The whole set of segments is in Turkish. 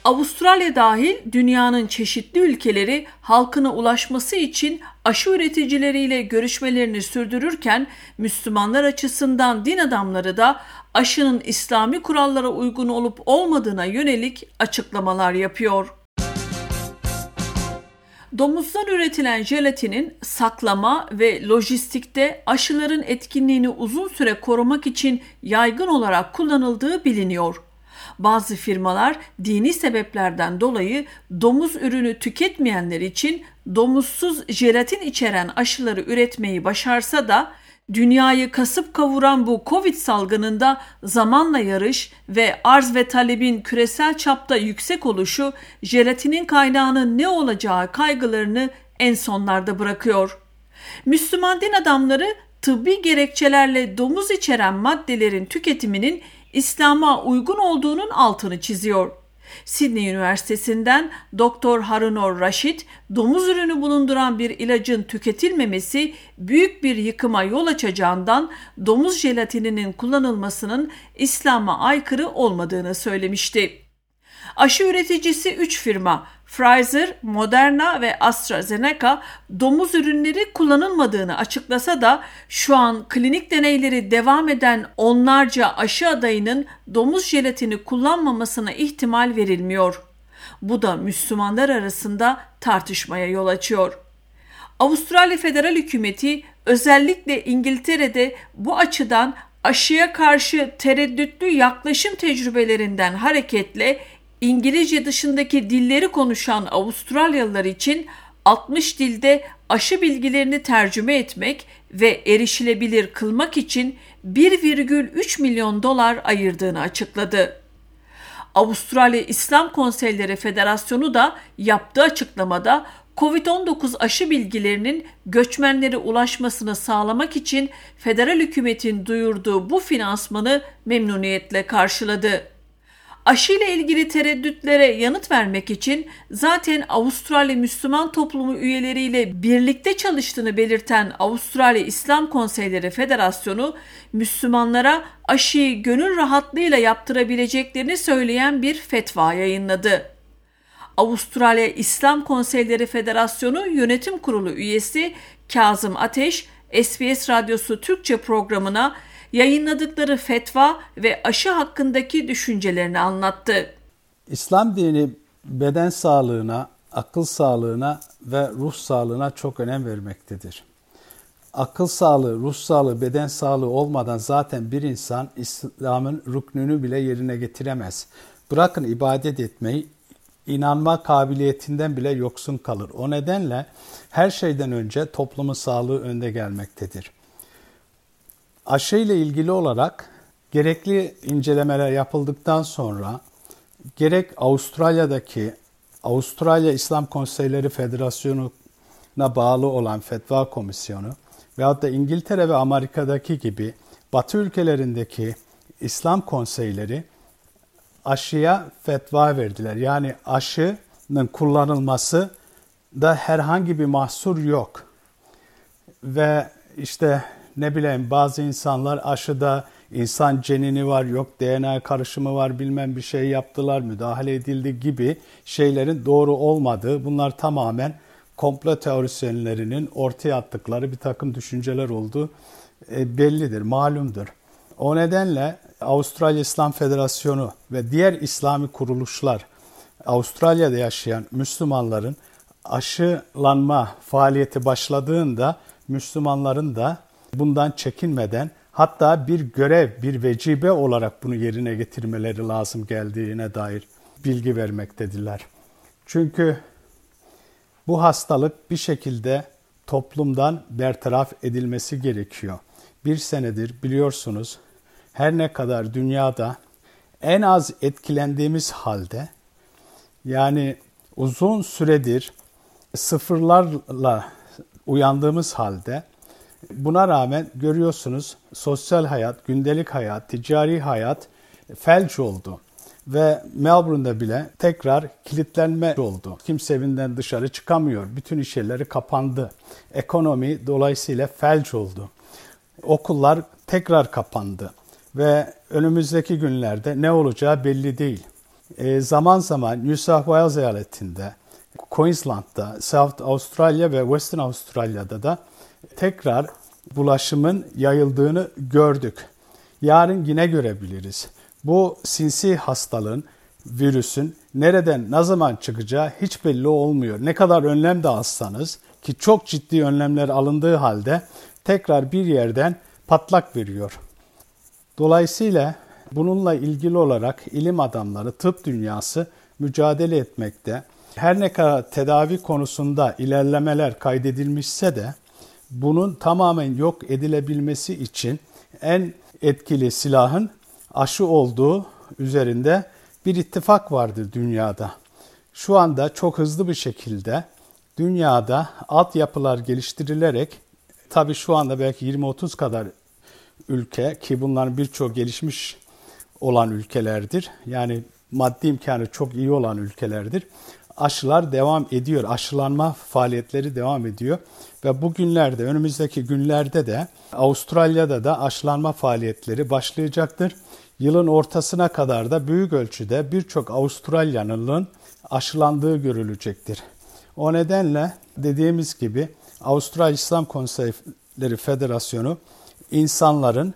Avustralya dahil dünyanın çeşitli ülkeleri halkına ulaşması için aşı üreticileriyle görüşmelerini sürdürürken Müslümanlar açısından din adamları da aşının İslami kurallara uygun olup olmadığına yönelik açıklamalar yapıyor. Domuzdan üretilen jelatinin saklama ve lojistikte aşıların etkinliğini uzun süre korumak için yaygın olarak kullanıldığı biliniyor. Bazı firmalar dini sebeplerden dolayı domuz ürünü tüketmeyenler için domuzsuz jelatin içeren aşıları üretmeyi başarsa da dünyayı kasıp kavuran bu Covid salgınında zamanla yarış ve arz ve talebin küresel çapta yüksek oluşu jelatinin kaynağının ne olacağı kaygılarını en sonlarda bırakıyor. Müslüman din adamları tıbbi gerekçelerle domuz içeren maddelerin tüketiminin İslam'a uygun olduğunun altını çiziyor. Sydney Üniversitesi'nden Dr. Harunor Rashid, domuz ürünü bulunduran bir ilacın tüketilmemesi büyük bir yıkıma yol açacağından domuz jelatininin kullanılmasının İslam'a aykırı olmadığını söylemişti. Aşı üreticisi 3 firma Pfizer, Moderna ve AstraZeneca domuz ürünleri kullanılmadığını açıklasa da şu an klinik deneyleri devam eden onlarca aşı adayının domuz jelatini kullanmamasına ihtimal verilmiyor. Bu da Müslümanlar arasında tartışmaya yol açıyor. Avustralya Federal Hükümeti özellikle İngiltere'de bu açıdan aşıya karşı tereddütlü yaklaşım tecrübelerinden hareketle İngilizce dışındaki dilleri konuşan Avustralyalılar için 60 dilde aşı bilgilerini tercüme etmek ve erişilebilir kılmak için 1,3 milyon dolar ayırdığını açıkladı. Avustralya İslam Konseyleri Federasyonu da yaptığı açıklamada Covid-19 aşı bilgilerinin göçmenlere ulaşmasını sağlamak için federal hükümetin duyurduğu bu finansmanı memnuniyetle karşıladı. Aşı ile ilgili tereddütlere yanıt vermek için zaten Avustralya Müslüman toplumu üyeleriyle birlikte çalıştığını belirten Avustralya İslam Konseyleri Federasyonu, Müslümanlara aşıyı gönül rahatlığıyla yaptırabileceklerini söyleyen bir fetva yayınladı. Avustralya İslam Konseyleri Federasyonu Yönetim Kurulu üyesi Kazım Ateş, SBS Radyosu Türkçe programına yayınladıkları fetva ve aşı hakkındaki düşüncelerini anlattı. İslam dini beden sağlığına, akıl sağlığına ve ruh sağlığına çok önem vermektedir. Akıl sağlığı, ruh sağlığı, beden sağlığı olmadan zaten bir insan İslam'ın rüknünü bile yerine getiremez. Bırakın ibadet etmeyi, inanma kabiliyetinden bile yoksun kalır. O nedenle her şeyden önce toplumun sağlığı önde gelmektedir. Aşı ile ilgili olarak gerekli incelemeler yapıldıktan sonra gerek Avustralya'daki Avustralya İslam Konseyleri Federasyonu'na bağlı olan Fetva Komisyonu veyahut da İngiltere ve Amerika'daki gibi Batı ülkelerindeki İslam konseyleri aşıya fetva verdiler. Yani aşının kullanılması da herhangi bir mahsur yok. Ve işte bazı insanlar aşıda insan cenini var, yok DNA karışımı var, bilmem bir şey yaptılar, müdahale edildi gibi şeylerin doğru olmadığı, bunlar tamamen komplo teorisyenlerinin ortaya attıkları bir takım düşünceler olduğu bellidir, malumdur. O nedenle Avustralya İslam Federasyonu ve diğer İslami kuruluşlar, Avustralya'da yaşayan Müslümanların aşılanma faaliyeti başladığında Müslümanların da bundan çekinmeden, hatta bir görev, bir vecibe olarak bunu yerine getirmeleri lazım geldiğine dair bilgi vermektedirler. Çünkü bu hastalık bir şekilde toplumdan bertaraf edilmesi gerekiyor. Bir senedir biliyorsunuz, her ne kadar dünyada en az etkilendiğimiz halde, yani uzun süredir sıfırlarla uyandığımız halde, buna rağmen görüyorsunuz sosyal hayat, gündelik hayat, ticari hayat felç oldu. Ve Melbourne'da bile tekrar kilitlenme oldu. Kimse evinden dışarı çıkamıyor. Bütün iş yerleri kapandı. Ekonomi dolayısıyla felç oldu. Okullar tekrar kapandı. Ve önümüzdeki günlerde ne olacağı belli değil. Zaman zaman New South Wales eyaletinde, Queensland'da, South Australia ve Western Australia'da da tekrar bulaşımın yayıldığını gördük. Yarın yine görebiliriz. Bu sinsi hastalığın, virüsün nereden, ne zaman çıkacağı hiç belli olmuyor. Ne kadar önlem de alsanız, ki çok ciddi önlemler alındığı halde tekrar bir yerden patlak veriyor. Dolayısıyla bununla ilgili olarak ilim adamları, tıp dünyası mücadele etmekte. Her ne kadar tedavi konusunda ilerlemeler kaydedilmişse de bunun tamamen yok edilebilmesi için en etkili silahın aşı olduğu üzerinde bir ittifak vardır dünyada. Şu anda çok hızlı bir şekilde dünyada altyapılar geliştirilerek, tabii şu anda belki 20-30 kadar ülke, ki bunların birçok gelişmiş olan ülkelerdir. Yani maddi imkanı çok iyi olan ülkelerdir. Aşılar devam ediyor. Aşılanma faaliyetleri devam ediyor. Ve bugünlerde, önümüzdeki günlerde de Avustralya'da da aşılanma faaliyetleri başlayacaktır. Yılın ortasına kadar da büyük ölçüde birçok Avustralyalı'nın aşılandığı görülecektir. O nedenle dediğimiz gibi Avustralya İslam Konseyleri Federasyonu insanların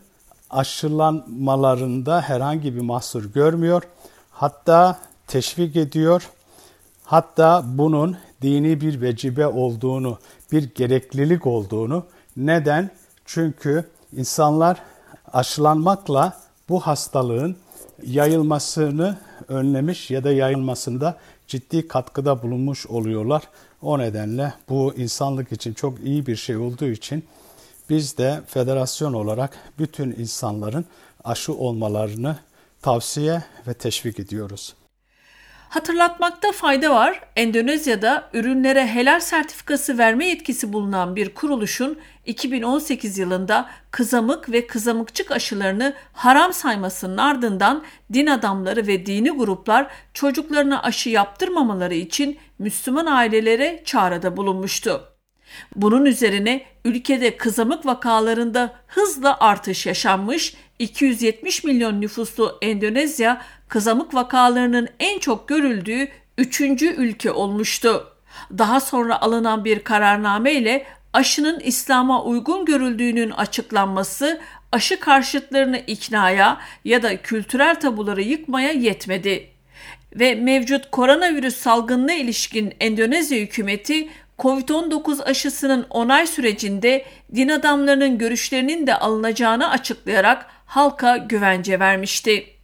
aşılanmalarında herhangi bir mahsur görmüyor. Hatta teşvik ediyor. Hatta bunun dini bir vecibe olduğunu, bir gereklilik olduğunu. Neden? Çünkü insanlar aşılanmakla bu hastalığın yayılmasını önlemiş ya da yayılmasında ciddi katkıda bulunmuş oluyorlar. O nedenle bu insanlık için çok iyi bir şey olduğu için biz de federasyon olarak bütün insanların aşı olmalarını tavsiye ve teşvik ediyoruz. Hatırlatmakta fayda var. Endonezya'da ürünlere helal sertifikası verme yetkisi bulunan bir kuruluşun 2018 yılında kızamık ve kızamıkçık aşılarını haram saymasının ardından din adamları ve dini gruplar çocuklarına aşı yaptırmamaları için Müslüman ailelere çağrıda bulunmuştu. Bunun üzerine ülkede kızamık vakalarında hızla artış yaşanmış, 270 milyon nüfuslu Endonezya kızamık vakalarının en çok görüldüğü 3. ülke olmuştu. Daha sonra alınan bir kararname ile aşının İslam'a uygun görüldüğünün açıklanması aşı karşıtlarını iknaya ya da kültürel tabuları yıkmaya yetmedi. Ve mevcut koronavirüs salgınına ilişkin Endonezya hükümeti COVID-19 aşısının onay sürecinde din adamlarının görüşlerinin de alınacağını açıklayarak halka güvence vermişti.